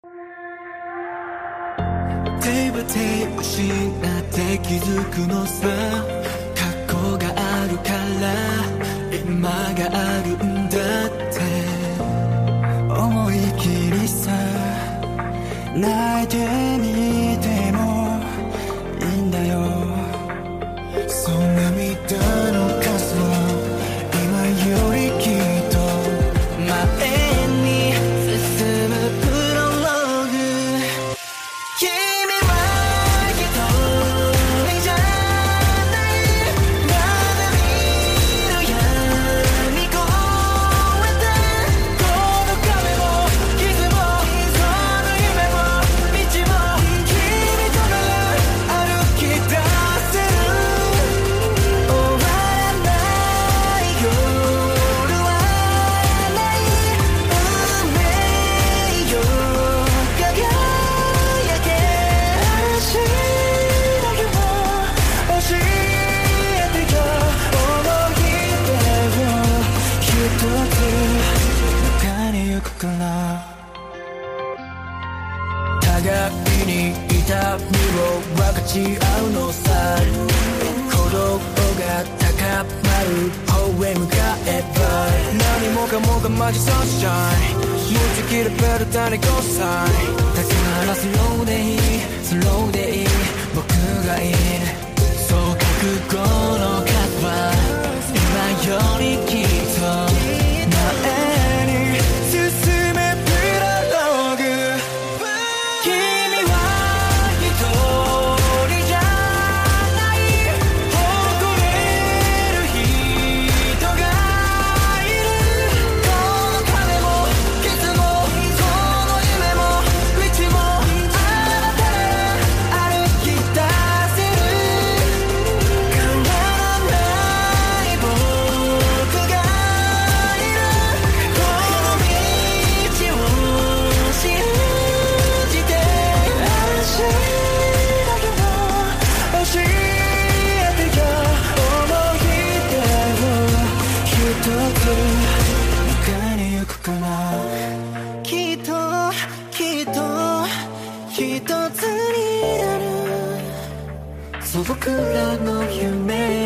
手は手を失って気づくのさ。過去があるから今があるんだって思い切りさ。泣いてみてもいいんだよ。そんな涙の数は今よりきっと前に進むプロローグ。君は一人じゃないまだ見ぬ闇越えてこの壁も傷もその夢も道も君となら歩き出せる。終わらない夜はない運命よ輝け嵐だけは教えてよ。思い出を一つ迎えに行くから互いに痛みを分かち合うのさ。鼓動が高まる方へ向かえば何もかもがマジサンシャイン。無知切れベルタにゴーサインだからスローでいいスローでいい僕がいい。そう覚悟の数は今よりきっと前に進めプロローグ。君は一人じゃない誇れる人がいる。この壁も傷もこの夢も道もあなたなら歩き出せる。変わらない僕がいる。この道を信じて嵐だけは教えてよ。思い出を一つ迎えに行くからきっときっと一つになる。そう僕らの夢